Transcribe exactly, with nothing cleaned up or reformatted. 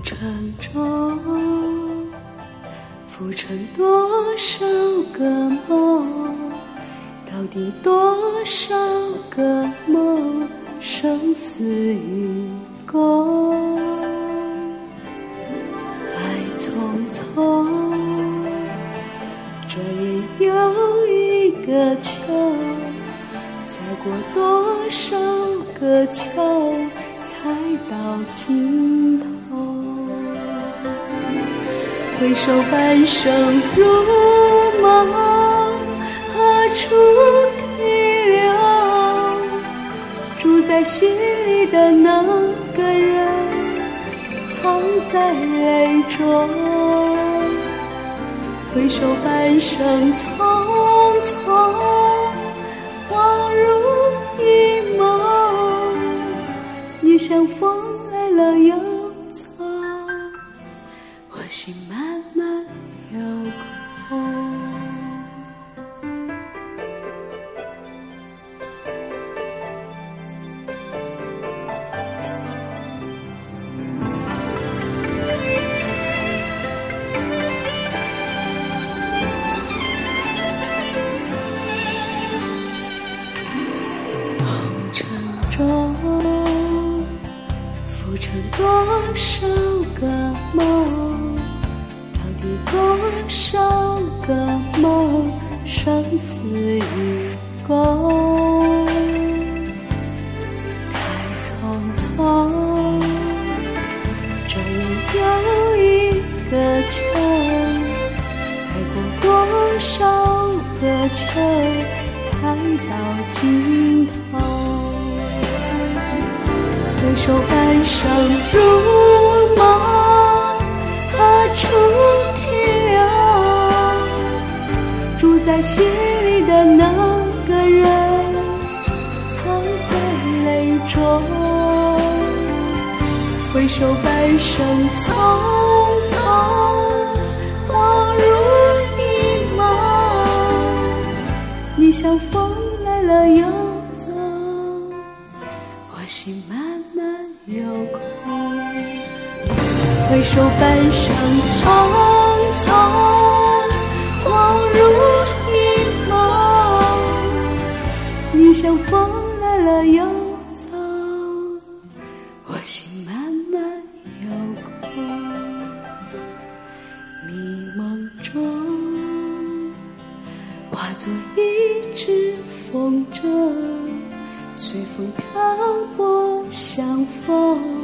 尘中浮沉多少个梦，到底多少个梦，生死与共。爱匆匆，转眼又一个秋，踩过多少个秋，才到尽头。回首半生如梦，何处停留？住在心里的那个人，藏在泪中。回首半生匆匆，恍如一梦，也像风来了又走，我心慢慢有空。红尘中浮沉多少个梦，到底多少个梦，生死与共。太匆匆，转眼又一个秋，踩过多少个秋，才到尽头。回首半生如梦，何处停留？住在心里的那个人，藏在泪中。回首半生匆匆，恍如一梦，你像风来了又走，我心慢慢有空。回首半生匆匆，恍如一梦，你像风来了又走，我心慢慢有空。迷梦中化作一只风筝，随风漂泊相逢。